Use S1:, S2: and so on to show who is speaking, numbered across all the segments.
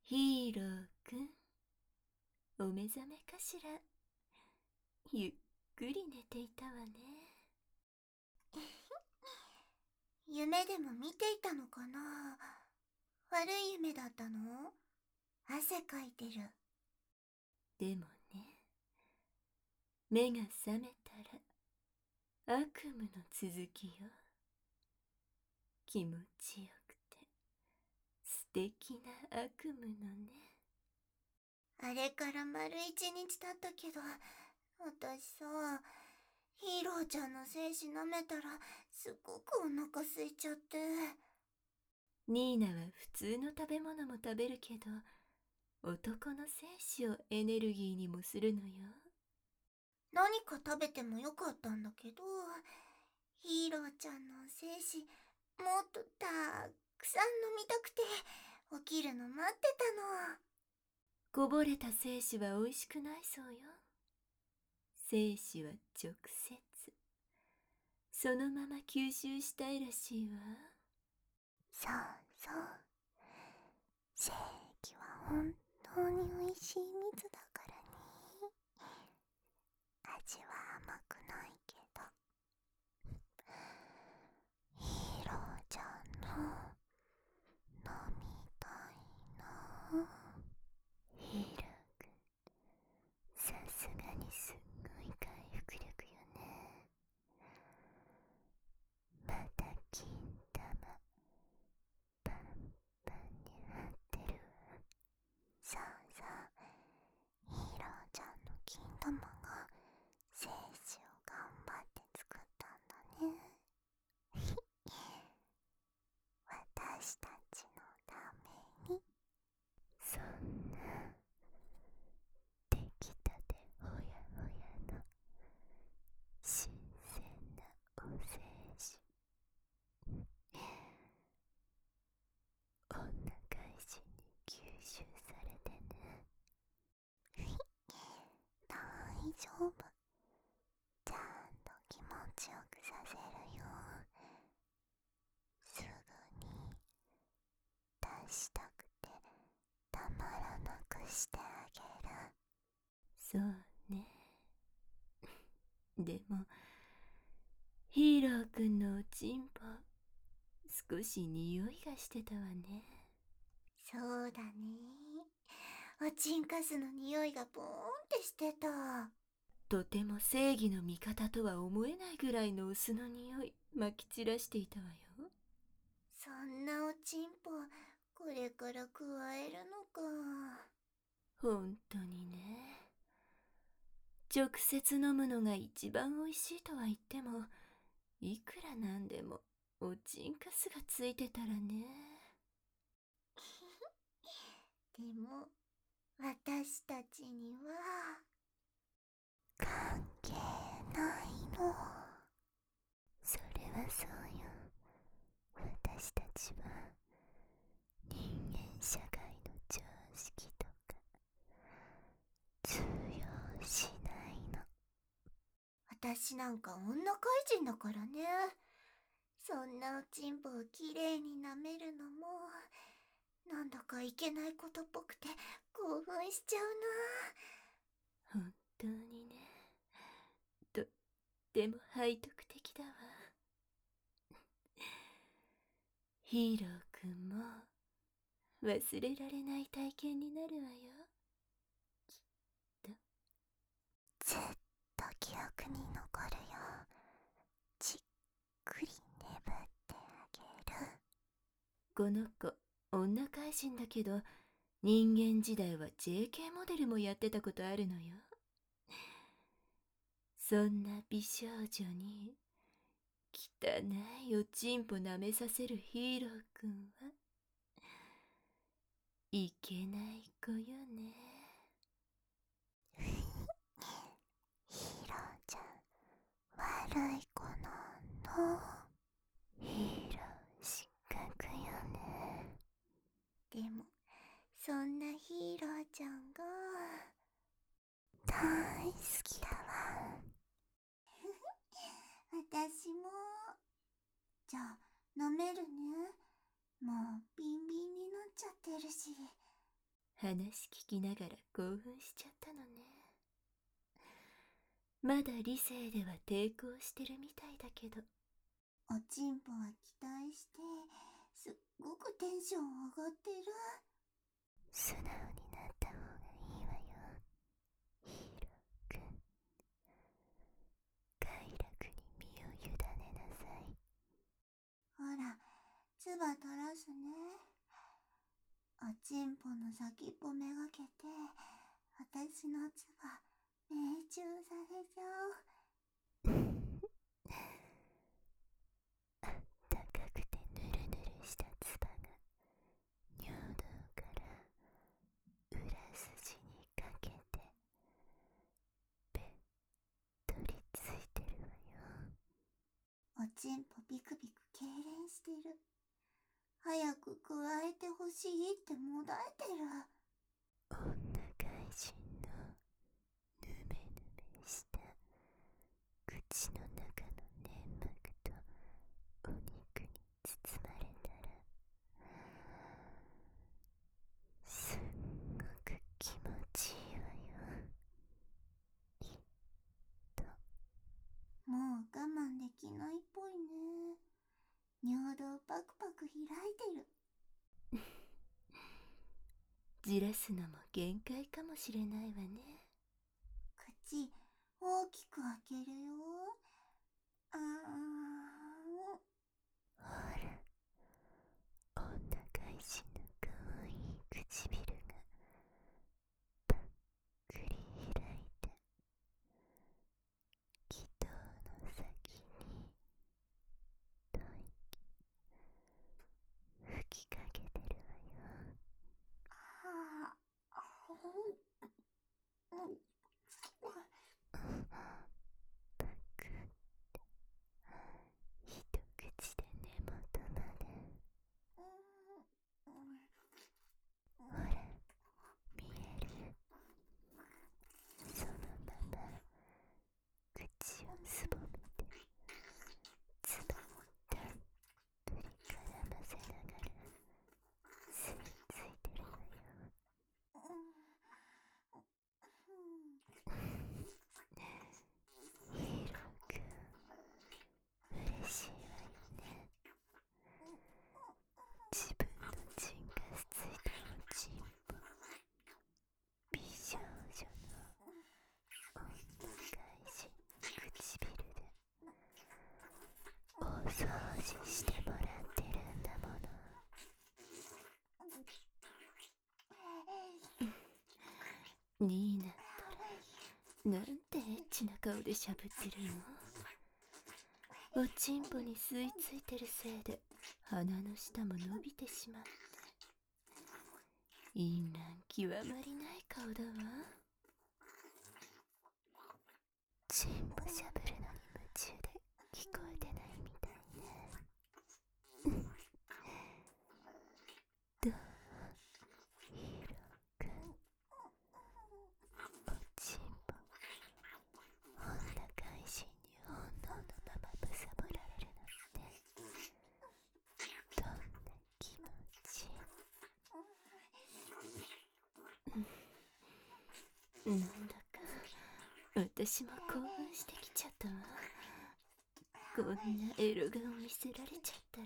S1: ヒーローくん、お目覚めかしら。ゆっくり寝ていたわね。
S2: 夢でも見ていたのかな。悪い夢だったの？汗かいてる。
S1: でもね、目が覚めたら悪夢の続きよ。気持ちよくて素敵な悪夢のね。
S2: あれから丸一日経ったけど、私さ、ヒーローちゃんの精子舐めたらすごくお腹空いちゃって。
S1: ニーナは普通の食べ物も食べるけど、男の精子をエネルギーにもするのよ。
S2: 何か食べてもよかったんだけど、ヒーローちゃんの精子もっとたくさん飲みたくて起きるの待ってたの。
S1: こぼれた精子は美味しくないそうよ。精子は直接そのまま吸収したいらしいわ。
S2: そうそう。正義は本当に美味しい水だからね。味は甘くないけど。ヒーローちゃんの飲みたいな。ヒーローくん、さすがにすっごい回復力よね。また金玉パンパンに張ってるわ。そうそう、ヒーローちゃんの金玉が精子を頑張って作ったんだね。私たちのために。そんな出来たてほやほやの新鮮なお精子、女返しに吸収されてね。大丈夫。ちゃんと気持ちよくさせるよ。すぐに出したくてたまらなくしてあげる。
S1: そうね。でもヒーローくんのおちんぽ少し匂いがしてたわね。
S2: そうだね。おちんかすの匂いがボーンってしてた。
S1: とても正義の味方とは思えないぐらいの薄の匂いまき散らしていたわよ。
S2: そんなおちんぽこれから加えるのか。
S1: 本当にね。直接飲むのが一番美味しいとは言っても、いくらなんでもおちんかすがついてたらね。
S2: でも私たちには関係ないの。それはそうよ。私たちは人間社会の常識とか通用しないの。私なんか女怪人だからね。そんなおちんぽをきれいに舐めるのもなんだかいけないことっぽくて興奮しちゃう
S1: 本当にね。とっても背徳的だわ。ヒーローくんも忘れられない体験になるわよ。きっと。
S2: な。ずっと記憶に残るよ。じっくり眠ってあげる。
S1: この子女怪人だけど、人間時代は JK モデルもやってたことあるのよ。そんな美少女に汚いおちんぽ舐めさせるヒーローくんはいけない子よね。
S2: ヒーローちゃん悪い子なんの。ヒーロー失格よね。でもそんなヒーローちゃんが大好きだわ。私も。じゃあ飲めるね。もうビンビンになっちゃってるし。
S1: 話聞きながら興奮しちゃったのね。まだ理性では抵抗してるみたいだけど。
S2: おちんぽは期待して、すっごくテンション上がってる。
S3: 素直になった方がいいわよ、ヒーローくん。快楽に身を委ねなさい。
S2: ほら、つば垂らすね。おちんぽの先っぽめがけて、私のつば命中させちゃおう。
S3: 高くてぬるぬるしたつばが尿道から裏筋にかけてべっとりついてるわよ。
S2: おちんぽビクビク痙攣してる。早く加えてほしいってもだえてる。
S3: 女怪人のぬめぬめした口の中の粘膜とお肉に包まれたら、すっごく気持ちいいわよ。きっと。
S2: もう我慢できないっぽいね。尿道パクパク開いてる。
S1: じらすのも限界かもしれないわね。
S2: 口大きく開けるよ。あー。
S3: ほら、女怪人のかわいい唇がぱっくり開いて、気道の先に吐息吹きかけてるわよ。
S2: はあ。
S3: パクって一口で根元まで。ほら、見える？そのまま口をすぼめてつばをたっぷり絡ませながら吸い付いてるわよ。ヒーローくん、嬉しいわよね。自分のチンがついたおちんぽ、美少女の女怪人唇で大掃除してもらってるんだもの。
S1: ニーナったら、なんてエッチな顔でしゃぶってるの。おちんぽに吸い付いてるせいで鼻の下も伸びてしまって、淫乱極まりない顔だわ。
S3: チンポしゃぶるのに夢中で聞こえてないみたいね。どう？ヒーローくん、おちんぽ女怪人に本能のままむさぼられるのってどんな気持ち？
S1: なんだか私も興奮してきちゃったわ。こんなエロ顔見せられちゃったら。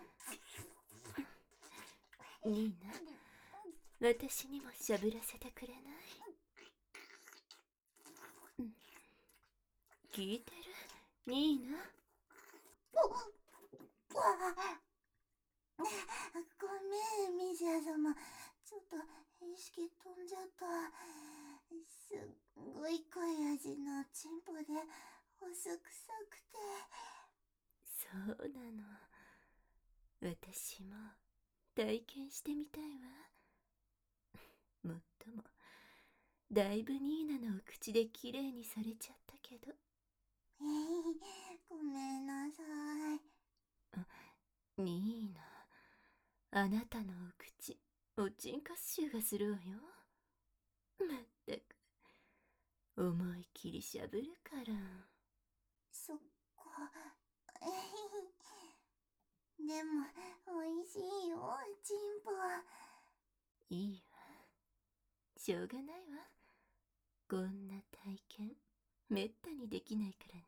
S1: ニーナ、私にもしゃぶらせてくれない？聞いてる？ニーナ。
S2: わあ。ごめん、ミジャ様。ちょっと意識飛んじゃった。すっごい濃い味のチンポでお酢くさくて。
S1: そうなの。私も体験してみたいわ。もっとも、だいぶニーナのお口できれいにされちゃったけど。
S2: ごめんなさい。
S1: ニーナ、あなたのお口、おちんかす臭がするわよ。まったく、思い切りしゃぶるから。
S2: そっか。でも、美味しいよ、チンポ。
S1: いいわ。 しょうがないわ。こんな体験めったにできないからね。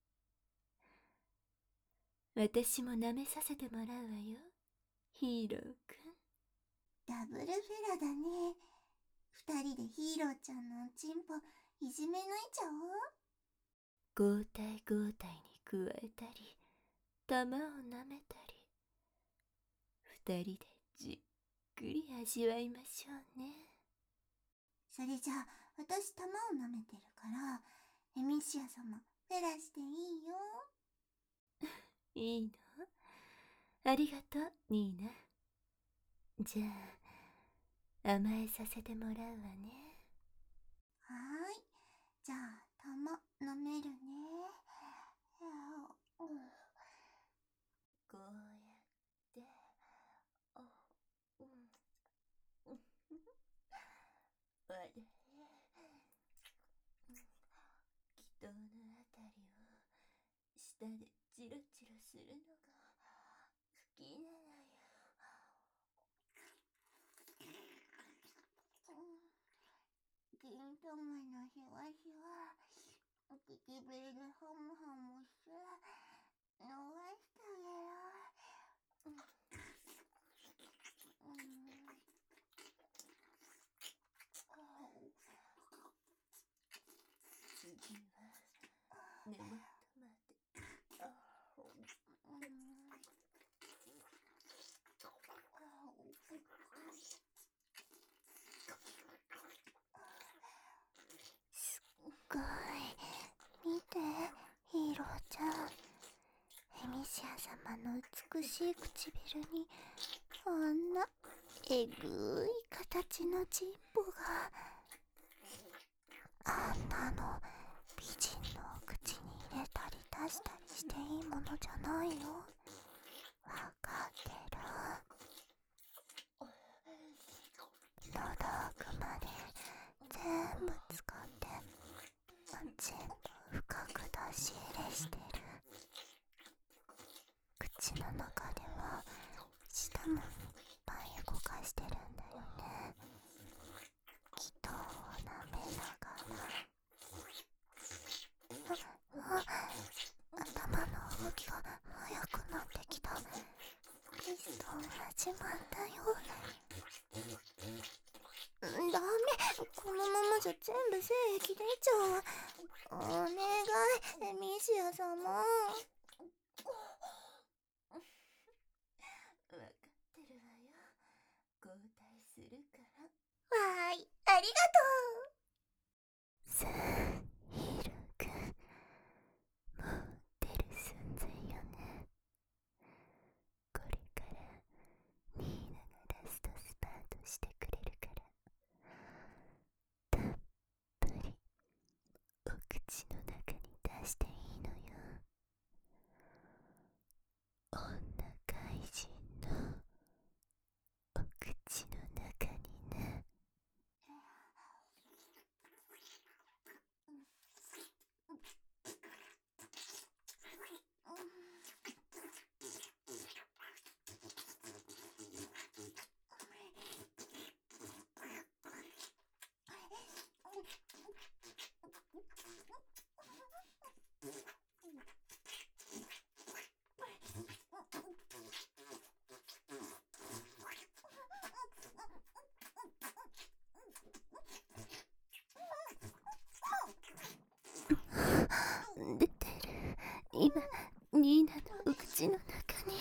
S1: 私も舐めさせてもらうわよ、ヒーローくん。
S2: ダブルフェラだね。二人でヒーローちゃんのおちんぽいじめ抜いちゃおう。
S1: 交代交代に加えたり、玉を舐めたり、二人でじっくり味わいましょうね。
S2: それじゃあ、私玉を舐めてるから、エミシア様、フェラしていいよ。
S1: いいの？ありがとう、ニーナ。じゃあ、甘えさせてもらうわね。
S2: はーい。じゃあ、玉舐めるね。
S1: こうやって、あれ、祈祷のあたりを舌でチロチロするのが好きなのよ。
S2: 金玉のひわひわ、唇でハムハムして伸ばしてあげる。
S1: 次は根元まで。
S3: すっごい。見て、ヒーローちゃん。エミシア様の美しい唇にあんなえぐい形のチンポが。あんなの美人の口に入れたり出したりしていいものじゃないよ。わかってる。の道具まで全部使ってチンポ深く出し入れしてる。口の中では舌もいっぱい動かしてるんだよね。気筒を舐めながら。頭の動きが速くなってきた。キスと始まったよ。ダメ、このままじゃ全部精液出ちゃう。お願い、エミシア様。
S1: わかってるわよ。交代するから。
S2: わーい、ありがとう。
S3: さあ、ヒーローくん、もう出る寸前よね。これからニーナがラストスパートしてくれるから、たっぷりお口の中に出していいのよ。女怪人のお口の中にね。出てる。今、ニーナのお口の中に。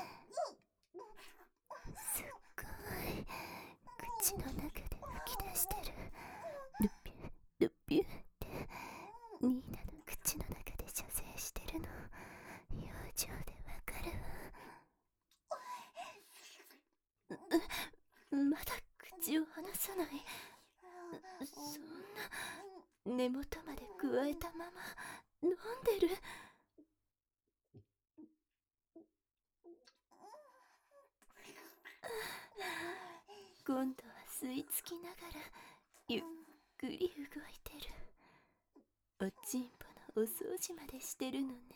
S3: すっごい。口の中で吹き出してる。ルピュルピュってニーナの口の中で射精してるの表情でわかるわ。まだ口を離さない。そんな根元まで加えたまま飲んでる。今度は吸い付きながらゆっくり動いてる。おちんぽのお掃除までしてるのね。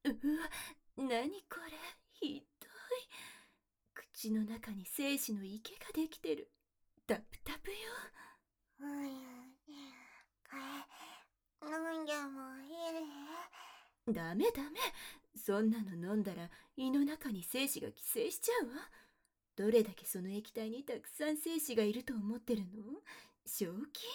S1: うわ、何これ、ひどい。口の中に精子の池ができてる。タプタプよ。
S2: これ飲んでもいい？
S1: ダメダメ。そんなの飲んだら胃の中に精子が寄生しちゃうわ。どれだけその液体にたくさん精子がいると思ってるの？正気？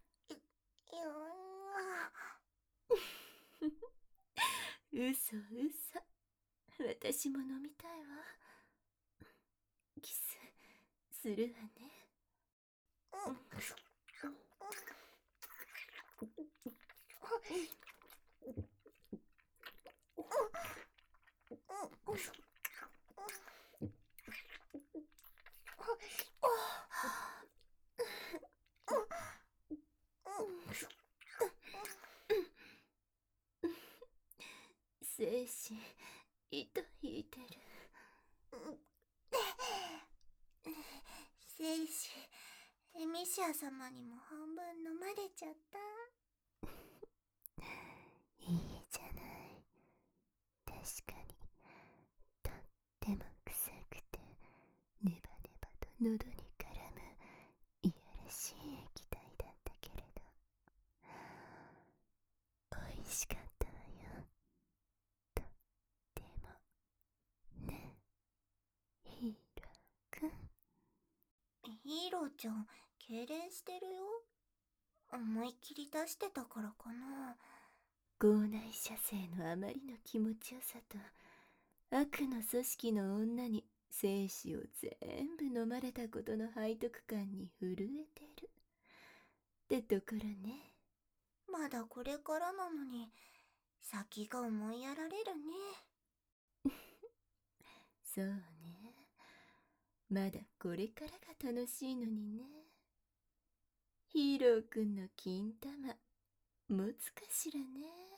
S1: 嘘嘘。私も飲みたいわ。キスするわね。精子糸引いてる。
S2: 精子、エミシア様にも半分飲まれちゃった。
S3: いいじゃない。確かにとっても臭くてネバネバと喉に絡むいやらしい液体だったけれど、美味しかったわよ。とってもね、ヒーローくん。
S2: ヒーローちゃん、痙攣してるよ。思いっきり出してたからかな。
S1: 校内射精のあまりの気持ちよさと、悪の組織の女に精子を全部飲まれたことの背徳感に震えてるってところね。
S2: まだこれからなのに、先が思いやられるね。
S1: そうね。まだこれからが楽しいのにね。ヒーローくんの金玉持つかしらね。